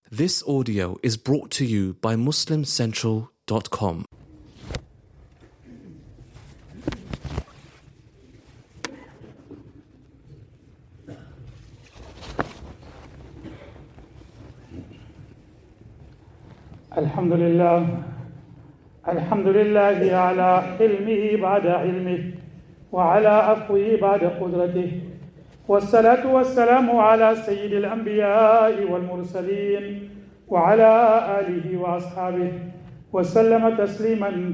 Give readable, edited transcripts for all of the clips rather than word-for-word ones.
This audio is brought to you by MuslimCentral.com. الحمد لله على حلمه بعد علمه وعلى عفوه بعد قدرته والصلاة والسلام على سيد الأنبياء والمرسلين وعلى آله وأصحابه وسلم تسليما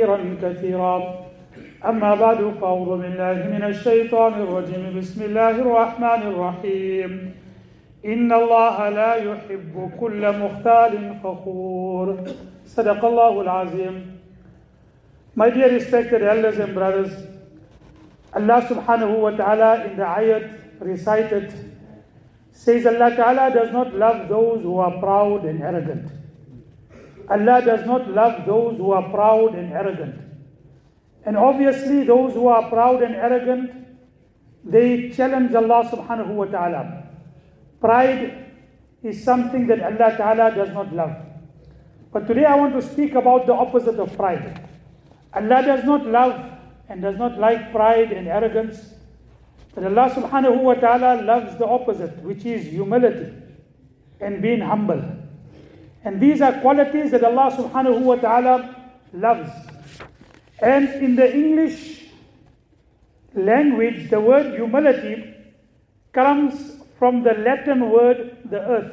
كثيرا أما بعد فأعوذ بالله من الشيطان الرجيم بسم الله الرحمن الرحيم إن الله لا يحب كل مختال فخور صدق الله العظيم. My dear respected elders and brothers, Allah subhanahu wa ta'ala in the ayat recited says Allah ta'ala does not love those who are proud and arrogant. Allah does not love those who are proud and arrogant. And obviously those who are proud and arrogant, they challenge Allah subhanahu wa ta'ala. Pride is something that Allah ta'ala does not love. But today I want to speak about the opposite of pride. Allah does not love and does not like pride and arrogance. But Allah subhanahu wa ta'ala loves the opposite, which is humility and being humble. And these are qualities that Allah subhanahu wa ta'ala loves. And in the English language, the word humility comes from the Latin word, the earth.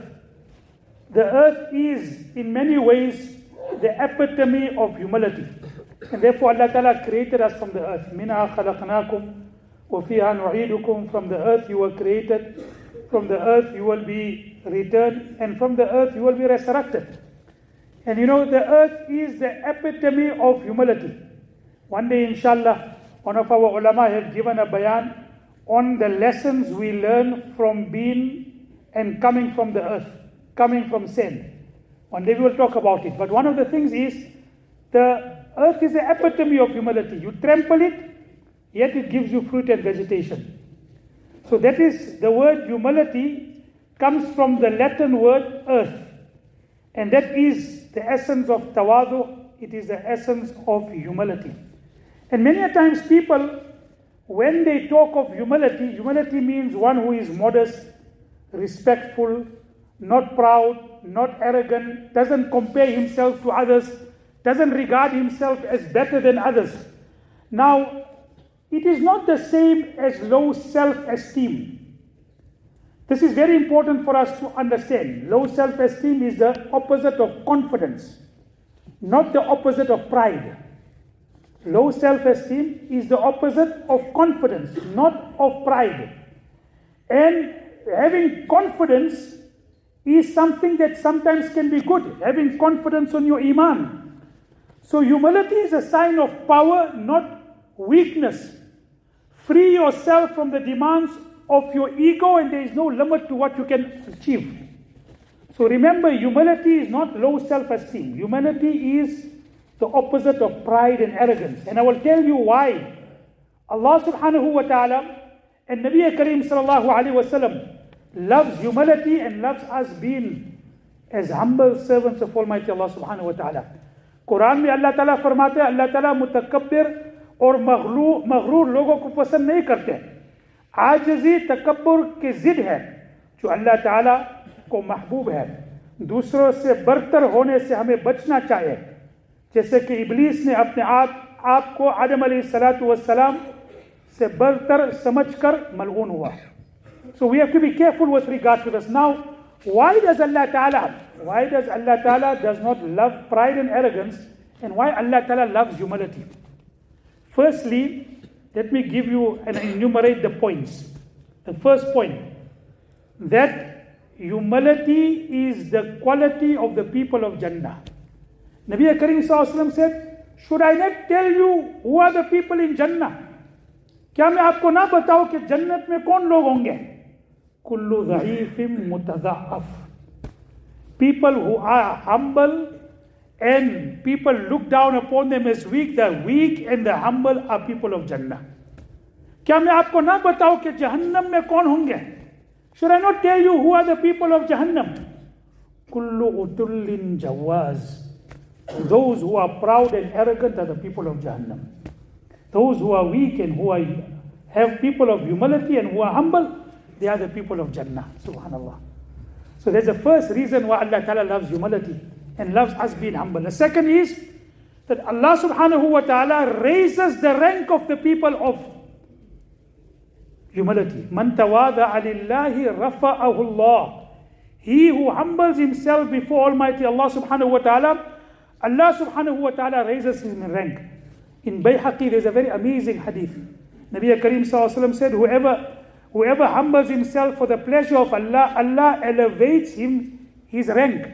The earth is, in many ways, the epitome of humility. And therefore Allah Ta'ala created us from the earth. مِنْهَا خَلَقْنَاكُمْ وَفِيهَا نُعِيدُكُمْ. From the earth you were created. From the earth you will be returned. And from the earth you will be resurrected. And you know, the earth is the epitome of humility. One day, inshallah, one of our ulama have given a bayan on the lessons we learn from being and coming from the earth, coming from sin. One day we will talk about it. But one of the things is, the earth is the epitome of humility. You trample it, yet it gives you fruit and vegetation. So that is, the word humility comes from the Latin word earth. And that is the essence of tawadu. It is the essence of humility. And many a times people, when they talk of humility, humility means one who is modest, respectful, not proud, not arrogant, doesn't compare himself to others, doesn't regard himself as better than others. Now, it is not the same as low self-esteem. This is very important for us to understand. Low self-esteem is the opposite of confidence, not the opposite of pride. Low self-esteem is the opposite of confidence, not of pride. And having confidence is something that sometimes can be good. Having confidence on your iman. So humility is a sign of power, not weakness. Free yourself from the demands of your ego, and there is no limit to what you can achieve. So remember, humility is not low self-esteem. Humility is the opposite of pride and arrogance. And I will tell you why. Allah subhanahu wa ta'ala and Nabi Kareem sallallahu alayhi wa sallam loves humility and loves us being as humble servants of Almighty Allah subhanahu wa ta'ala. Quran में Allah ta'ala फरमाते हैं, Allah ta'ala मुतकब्बिर और मगरूर लोगों को पसंद नहीं करते. आजिज़ी तकब्बुर के जिद है जो अल्लाह ताला को महबूब है. दूसरों से बरतर होने से हमें बचना चाहिए. जैसे कि इब्लीस ने अपने आप को आदम अलैहिस्सलातु वस्सलाम से बरतर समझकर मलऊन हुआ. So we have to be careful with regard to this. Now, why does Allah Ta'ala does not love pride and arrogance, and why Allah Ta'ala loves humility? Firstly, let me give you and enumerate the points. The first point, that humility is the quality of the people of Jannah. Nabi Kareem Sallallahu Alaihi Wasallam said, should I not tell you who are the people in Jannah? क्या मैं आपको ना बताऊं कि जन्नत में कौन लोग होंगे? Kullu ज़ईफ़िम मुतज़अफ़. People who are humble and people look down upon them as weak. The weak and the humble are people of Jannah. क्या मैं आपको ना बताऊं कि जहन्नम में कौन होंगे? Should I not tell you who are the people of Jahannam? kullu utullin jawaz. Those who are proud and arrogant are the people of Jahannam. Those who are weak and who have people of humility and who are humble, they are the people of Jannah. Subhanallah. So there's the first reason why Allah Ta'ala loves humility and loves us being humble. The second is that Allah Subhanahu wa Ta'ala raises the rank of the people of humility. Man tawada'a lillahi rafa'ahu Allah. He who humbles himself before Almighty Allah Subhanahu wa Ta'ala, Allah Subhanahu wa Ta'ala raises him in rank. In Bayhaqi there's a very amazing hadith. Nabi Kareem Sallallahu Alaihi Wasallam said, whoever humbles himself for the pleasure of Allah, Allah elevates him his rank.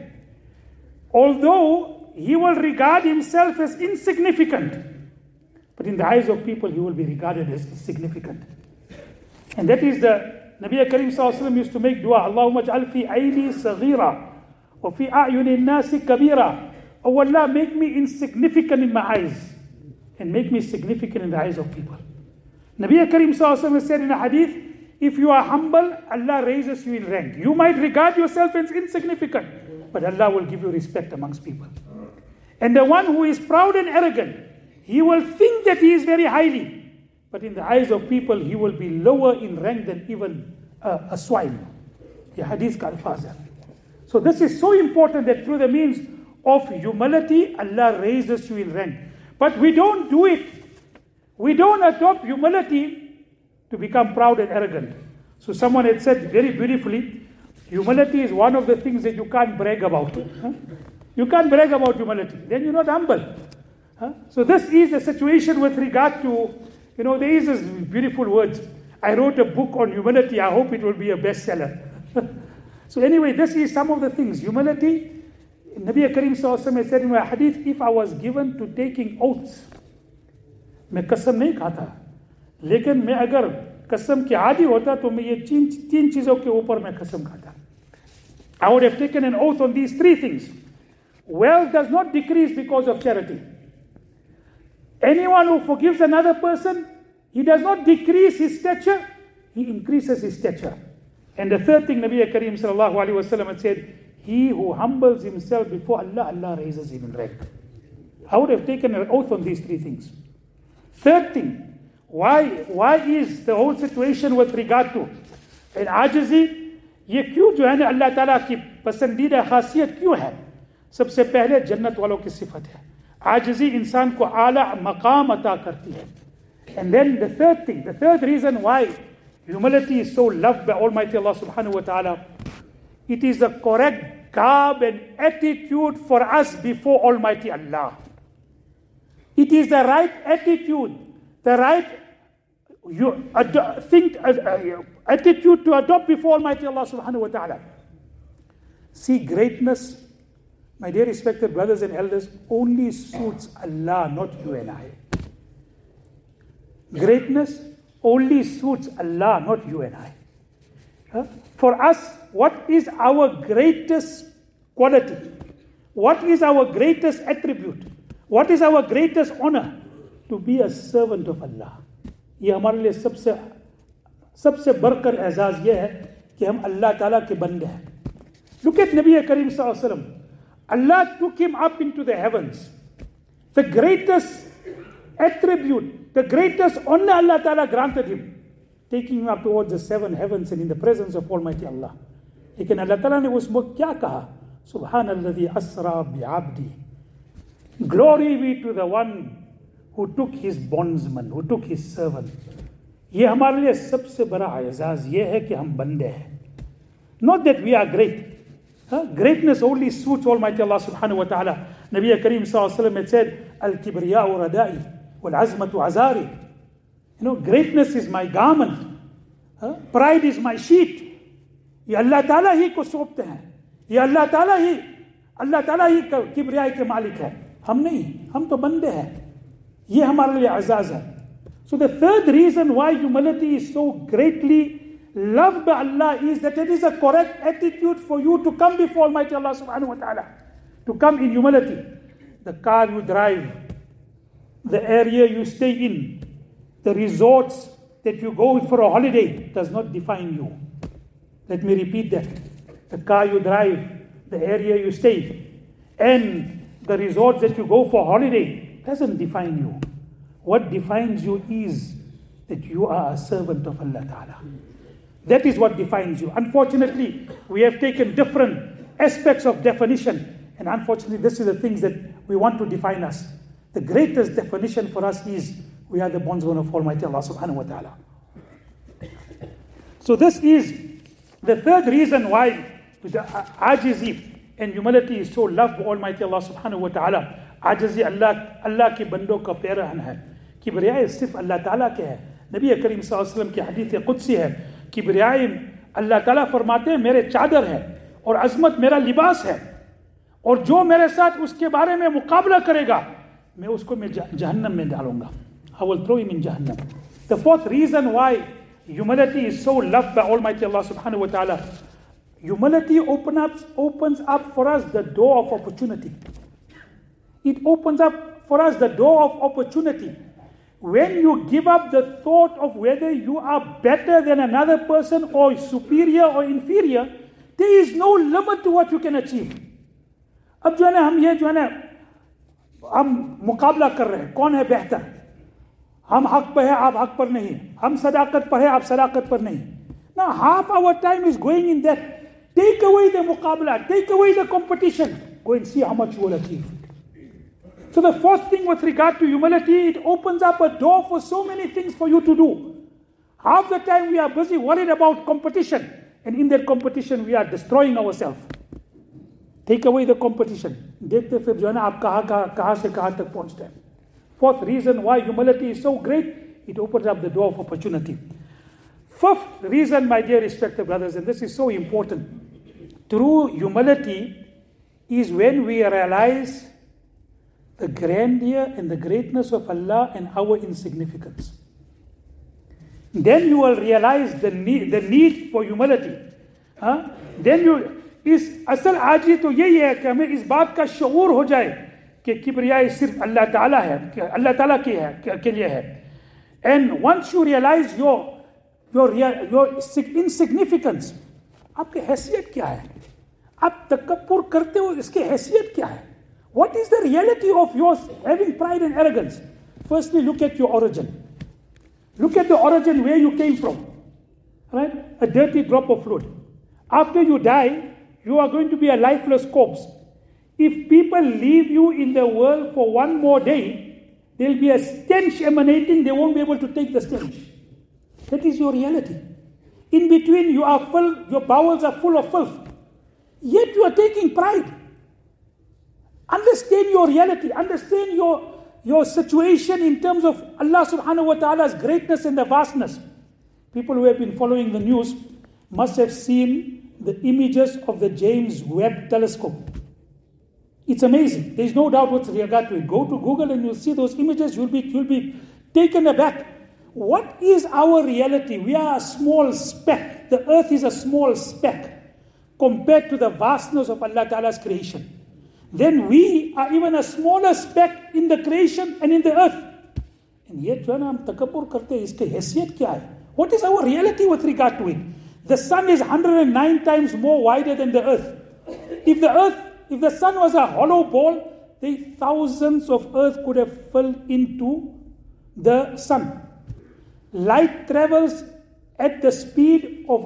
Although he will regard himself as insignificant, but in the eyes of people he will be regarded as significant. And that is the Nabi Kareem Sallallahu Alaihi Wasallam used to make dua, Allahumma ja'al fi ayni saghira wa fi a'yuni nasi kabira. Oh Allah, make me insignificant in my eyes and make me significant in the eyes of people. Nabi Kareem Sallallahu Alaihi Wasallam said in a hadith, if you are humble, Allah raises you in rank. You might regard yourself as insignificant, but Allah will give you respect amongst people. And the one who is proud and arrogant, he will think that he is very highly, but in the eyes of people, he will be lower in rank than even a swine. The hadith ka alfaz. So this is so important that through the means of humility, Allah raises you in rank. But we don't do it. We don't adopt humility to become proud and arrogant. So someone had said very beautifully, humility is one of the things that you can't brag about. You can't brag about humility. Then you're not humble. So this is the situation with regard to, there is this beautiful words. I wrote a book on humility. I hope it will be a bestseller. So anyway, this is some of the things. Humility. Nabi Kareem Sallallahu Alaihi Wasallam said in a hadith, if I was given to taking oaths, मैं कसम नहीं खाता, लेकिन मैं अगर कसम के आदी होता तो मैं ये तीन चीजों के ऊपर मैं कसम खाता. I would have taken an oath on these three things. Wealth does not decrease because of charity. Anyone who forgives another person, he does not decrease his stature, he increases his stature. And the third thing Nabi Kareem Sallallahu Alaihi Wasallam had said, he who humbles himself before Allah, Allah raises him in rank. I would have taken an oath on these three things. Third thing, why is the whole situation with regard to an आजिज़ी, ये क्यों जो है ना अल्लाह ताला की पसंदीदा खासियत क्यों है? सबसे पहले जन्नत वालों की सिफत है. आजिज़ी इंसान को आला मकाम अता करती है. And then the third reason why humility is so loved by Almighty Allah Subhanahu wa Ta'ala, it is the correct garb and attitude for us before Almighty Allah. It is the right attitude, the right attitude to adopt before Almighty Allah Subhanahu wa Ta'ala. See, greatness, my dear respected brothers and elders, only suits Allah, not you and I. Greatness only suits Allah, not you and I. For us, what is our greatest quality? What is our greatest attribute? What is our greatest honor? To be a servant of Allah. ये हमारे लिए सबसे बढ़कर एजाज ये है कि हम अल्लाह ताला के बंदे हैं. Look at Nabi Kareem Sallallahu Alaihi Wasallam. Allah took him up into the heavens. The greatest attribute, the greatest honor Allah Ta'ala granted him, taking him up towards the seven heavens and in the presence of Almighty Allah. लेकिन Allah Ta'ala ने उसमें क्या कहा? Subhanalladhi asra bi'abdi. Glory be to the one who took his bondsman, who took his servant. ये हमारे लिए सबसे बड़ा एजाज ये है कि हम बंदे हैं. Not that we are great. Greatness only suits Almighty Allah Subhanahu wa Ta'ala. Nabi Kareem Sallallahu Alaihi Wasallam had said, Al-kibriya'u radai wal-azmatu azari. Greatness is my garment. Pride is my sheet. ये अल्लाह ताला ही को सौंपते हैं. ये अल्लाह ताला ही किब्रिया के मालिक है. हम नहीं, हम तो बंदे हैं. ये हमारे लिए एजाज है. So the third reason why humility is so greatly loved by Allah is that it is a correct attitude for you to come before Almighty Allah Subhanahu wa Ta'ala. To come in humility. The car you drive, the area you stay in, the resorts that you go for a holiday does not define you. Let me repeat that. The car you drive, the area you stay, and the resorts that you go for holiday doesn't define you. What defines you is that you are a servant of Allah Ta'ala. That is what defines you. Unfortunately, we have taken different aspects of definition, and unfortunately, this is the things that we want to define us. The greatest definition for us is we are the bondsmen of Almighty Allah Subhanahu wa Ta'ala. So this is the third reason why the ajizi and humility is so loved by Almighty Allah Subhanahu wa Ta'ala. Ajizi Allah ke bandon ka pehran hai. किबरियाई सिर्फ अल्लाह ताला के है. नबी करीम सल्लल्लाहु अलैहि वसल्लम की हदीस कुदसी है. किबरियाई अल्लाह ताला फरमाते हैं मेरे चादर है और अजमत मेरा लिबास है, और जो मेरे साथ उसके बारे में मुकाबला करेगा मैं उसको जहन्नम में डालूंगा. I will throw him in Jahannam. The fourth reason why humility is so loved by Almighty Allah Subhanahu wa Ta'ala, humility opens up for us the door of opportunity. It opens up for us the door of opportunity. When you give up the thought of whether you are better than another person or superior or inferior, there is no limit to what you can achieve. अब जो है ना हम मुकाबला कर रहे हैं कौन है बेहतर, हम हक पर है आप हक पर नहीं, हम सदाकत पर है आप सदाकत पर नहीं. Now half our time is going in that. Take away the muqabla, take away the competition, go and see how much you will achieve. So the fourth thing with regard to humility, it opens up a door for so many things for you to do. Half the time we are busy worried about competition, and in that competition we are destroying ourselves. Take away the competition. देखते फिर जो है ना आप कहाँ से कहाँ तक पहुँचते हैं. Fourth reason why humility is so great, it opens up the door of opportunity. Fifth reason, my dear respected brothers, and this is so important, true humility is when we realize the grandeur and the greatness of Allah and our insignificance. Then you will realize the need for humility. Then you इस असल आजी तो यही है कि हमें इस बात का शऊर हो जाए कि किबरियाई सिर्फ अल्लाह ताला है, अल्लाह ताला की है के लिए है. And once you realize your insignificance, आपकी हैसियत क्या है, आप तकब्बुर करते हो इसकी हैसियत क्या है. What is the reality of yours having pride and arrogance? Firstly, look at your origin. Look at the origin where you came from. Right? A dirty drop of fluid. After you die, you are going to be a lifeless corpse. If people leave you in the world for one more day, there will be a stench emanating, they won't be able to take the stench. That is your reality. In between, you are full, your bowels are full of filth. Yet you are taking pride. Understand your reality. Understand your situation in terms of Allah subhanahu wa ta'ala's greatness and the vastness. People who have been following the news must have seen the images of the James Webb Telescope. It's amazing. There's no doubt with regard to it. Go to Google and you'll see those images. You'll be taken aback. What is our reality? We are a small speck. The earth is a small speck compared to the vastness of Allah Ta'ala's creation. Then we are even a smaller speck in the creation and in the earth. And yet, हम तकब्बुर करते हैं, इसकी हैसियत क्या है? What is our reality with regard to it? The sun is 109 times more wider than the earth. If the sun was a hollow ball, the thousands of earth could have filled into the sun. Light travels at the speed of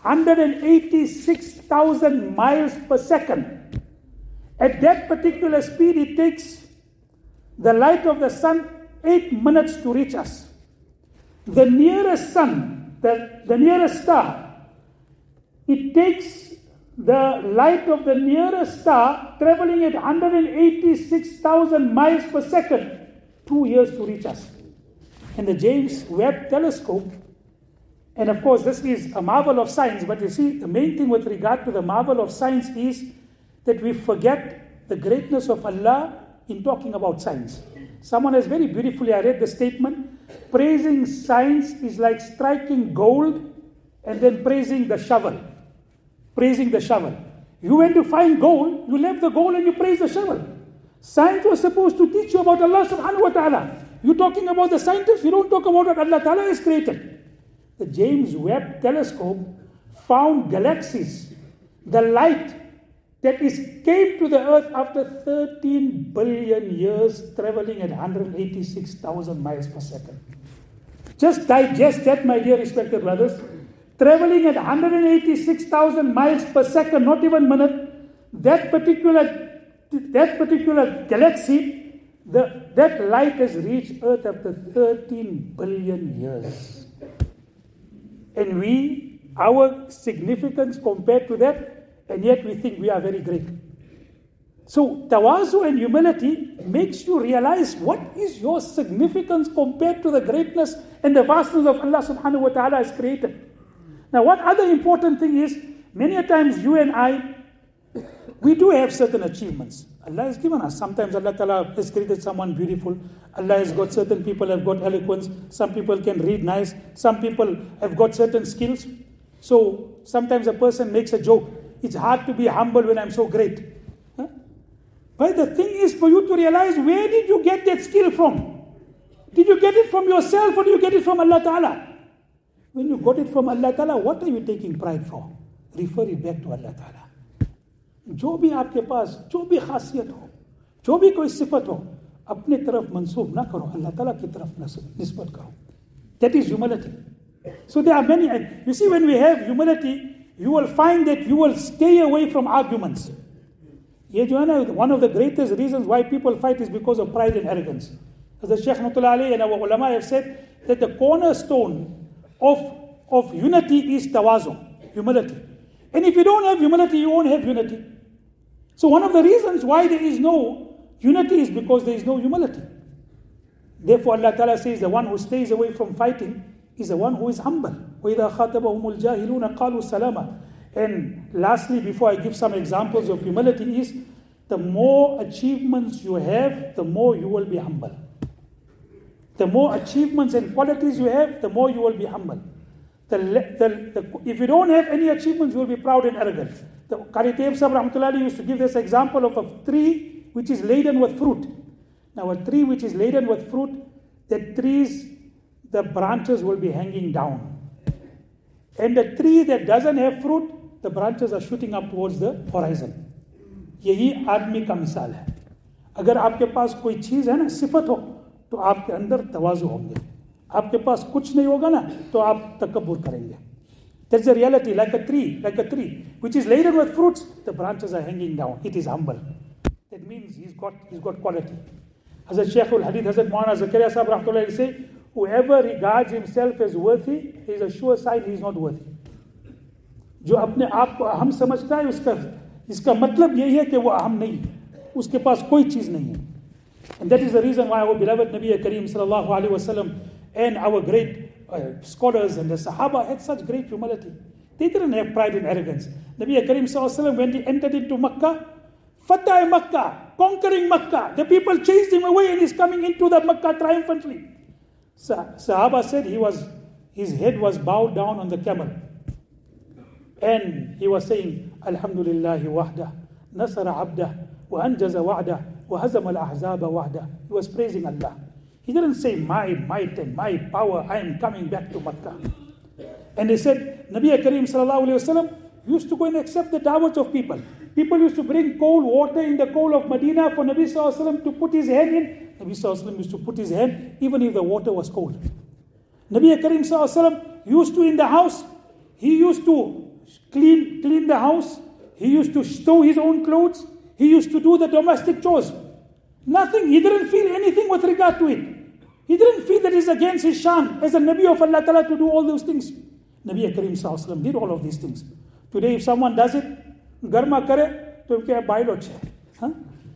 186,000 miles per second. At that particular speed, it takes the light of the sun 8 minutes to reach us. The nearest sun, the nearest star, it takes the light of the nearest star traveling at 186,000 miles per second, 2 years to reach us. And the James Webb Telescope, and of course this is a marvel of science, but you see the main thing with regard to the marvel of science is that we forget the greatness of Allah in talking about science. Someone has very beautifully, I read the statement, praising science is like striking gold and then praising the shovel. Praising the shovel. You went to find gold, you left the gold and you praise the shovel. Science was supposed to teach you about Allah subhanahu wa ta'ala. You're talking about the scientists, you don't talk about what Allah ta'ala has created. The James Webb Telescope found galaxies. The light that came to the earth after 13 billion years, traveling at 186,000 miles per second. Just digest that, my dear respected brothers. Traveling at 186,000 miles per second, not even minute, that particular galaxy, that light has reached Earth after 13 billion years. And our significance compared to that, and yet we think we are very great. So tawazu and humility makes you realize what is your significance compared to the greatness and the vastness of Allah subhanahu wa ta'ala has created. Now what other important thing is, many a times you and I, we do have certain achievements. Allah has given us. Sometimes Allah Ta'ala has created someone beautiful. Allah has got certain people have got eloquence. Some people can read nice. Some people have got certain skills. So sometimes a person makes a joke. It's hard to be humble when I'm so great. Huh? But the thing is for you to realize, where did you get that skill from? Did you get it from yourself or did you get it from Allah Ta'ala? When you got it from Allah Ta'ala, what are you taking pride for? Refer it back to Allah Ta'ala. जो भी आपके पास जो भी खासियत हो, जो भी कोई सिफत हो, अपने तरफ मंसूब ना करो, अल्लाह ताला की तरफ निस्बत करो. That is humility. So there are many, you see, when we have humility, you will find that you will stay away from arguments. ये जो है ना, one of the greatest reasons why people fight is because of pride and arrogance. As the Shaykh Rahmatullah Alayhi and our ulama have said that the cornerstone of unity is tawazu, humility. And if you don't have humility, you won't have unity. So one of the reasons why there is no unity is because there is no humility. Therefore Allah Ta'ala says the one who stays away from fighting is the one who is humble. وَإِذَا خَاطَبَهُمُ الْجَاهِلُونَ قَالُوا سَلَامًا. And lastly, before I give some examples of humility, is the more achievements you have, the more you will be humble. The more achievements and qualities you have, the more you will be humble. If you don't have any achievements, you will be proud and arrogant. The Qari Tayyib Sahib Rahmatullah used to give this example of a tree which is laden with fruit. Now a tree which is laden with fruit, the branches will be hanging down. And the tree that doesn't have fruit, the branches are shooting up towards the horizon. यही आदमी का मिसाल है. अगर आपके पास कोई चीज़ है ना, सिफत हो, तो आपके अंदर तवाज़ु होंगे. आपके पास कुछ नहीं होगा ना, तो आप तकब्बुर करेंगे. That's the reality. Like a tree which is laden with fruits, the branches are hanging down. It is humble. That means he's got quality. Hazrat Shaykh al-Hadith, Hazrat Maulana Zakaria Sahib Rahmatullah say, whoever regards himself as worthy is a sure sign he is not worthy. जो अपने आप को अहम समझता है, इसका मतलब यही है कि वो अहम नहीं है, उसके पास कोई चीज़ नहीं है. And that is the reason why our beloved Nabi Kareem sallallahu alaihi wasallam and our great scholars and the Sahaba had such great humility. They didn't have pride and arrogance. Nabi Kareem sallallahu alaihi wasallam, when he entered into Makkah, Fatah Makkah, conquering Makkah, the people chased him away and he's coming into the Makkah triumphantly. Sahaba said his head was bowed down on the camel. And he was saying, Alhamdulillahi wahda, nasara abda, wa anjaza wa'da, wa hazama al-ahzaba wahda. He was praising Allah. He didn't say, my might and my power, I am coming back to Makkah. And they said, Nabi Kareem sallallahu alayhi wasallam used to go and accept the da'wat of people. People used to bring cold water in the cold of Medina for Nabi sallallahu alayhi wasallam to put his hand in. Nabi sallallahu alayhi wasallam used to put his hand even if the water was cold. Nabi Kareem sallallahu alayhi wasallam used to, in the house, he used to clean the house. He used to stow his own clothes. He used to do the domestic chores. Nothing. He didn't feel anything with regard to it. He didn't feel that it's against his shan as a Nabi of Allah Ta'ala to do all those things. Nabi Kareem sallallahu alayhi wasallam did all of these things. Today if someone does it, garma kare, to kya bailo chhe.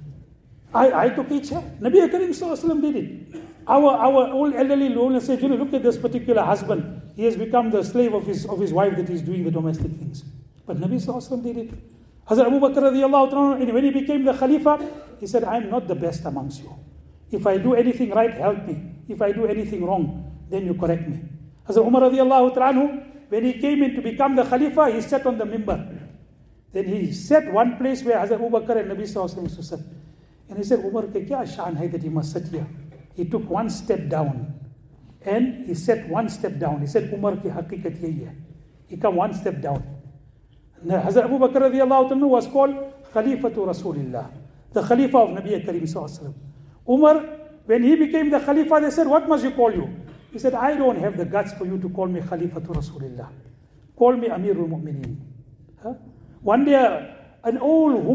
I to ki chhe. Nabi Kareem sallallahu alayhi wasallam did it. Our old elderly lawyer said, look at this particular husband. He has become the slave of his wife that is doing the domestic things. But Nabi sallallahu alayhi wasallam did it. Hazrat Abu Bakr radiallahu ta'ala, when he became the Khalifa, he said, I am not the best amongst you. If I do anything right, help me. If I do anything wrong, then you correct me. Hazrat Umar radiallahu ta'ala, when he came in to become the Khalifa, he sat on the mimbar. Then he sat one place where Hazrat Abu Bakr and Nabi sallallahu alayhi wasallam used to sit. And he said, Umar ke kya shan hai that he must sit here? He took one step down. And he sat one step down. He said, Umar ki haqiqat yahi hai. He come one step down. Hazrat Abu Bakr radiallahu anhu was called Khalifatu Rasulillah, the Khalifa of Nabi Karim Sallallahu Alaihi Wasallam. Umar, when he became the Khalifa, they said, what must you call you? He said, I don't have the guts for you to call me Khalifatu Rasulillah. Call me Amirul Mu'mineen. Huh? One day, an old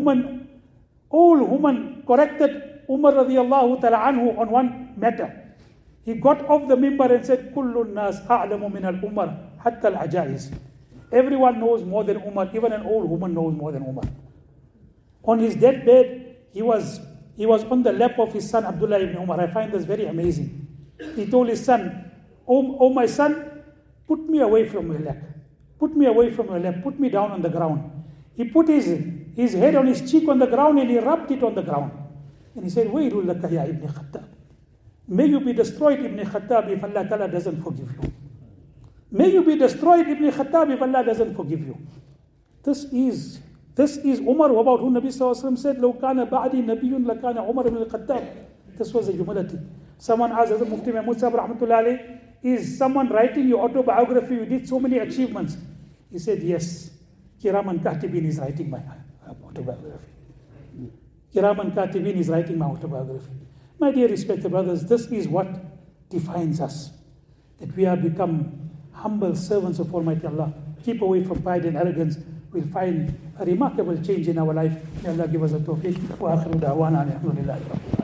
woman corrected Umar radiallahu ta'ala anhu on one matter. He got off the mimbar and said, Kullun nas a'lamu min al-Umar hatta al-ajaiz. Everyone knows more than Umar, even an old woman knows more than Umar. On his deathbed, he was on the lap of his son Abdullah ibn Umar. I find this very amazing. He told his son, oh my son, put me away from your lap. Put me away from your lap. Put me down on the ground. He put his head on his cheek on the ground and he rubbed it on the ground. And he said, Waylul laka ya Ibn Khattab. May you be destroyed, Ibn Khattab, if Allah Ta'ala doesn't forgive you. May you be destroyed, Ibn Khattab, if Allah doesn't forgive you. This is Umar, about whom Nabi Sallallahu Alaihi Wasallam said, لو كان بعدي نبي لكان عمر بن الخطاب. This was a humility. Someone asked Hazrat Mufti Mahmud Sahib Rahmatullah Alayhi, is someone writing your autobiography? You did so many achievements. He said, yes. Kiraman Katibin is writing my autobiography. Kiraman Katibin is writing my autobiography. My dear respected brothers, this is what defines us. That we have become humble servants of Almighty Allah. Keep away from pride and arrogance. We'll find a remarkable change in our life. May Allah give us a tawfiq. Wa akhiru da'wana alhamdulillah.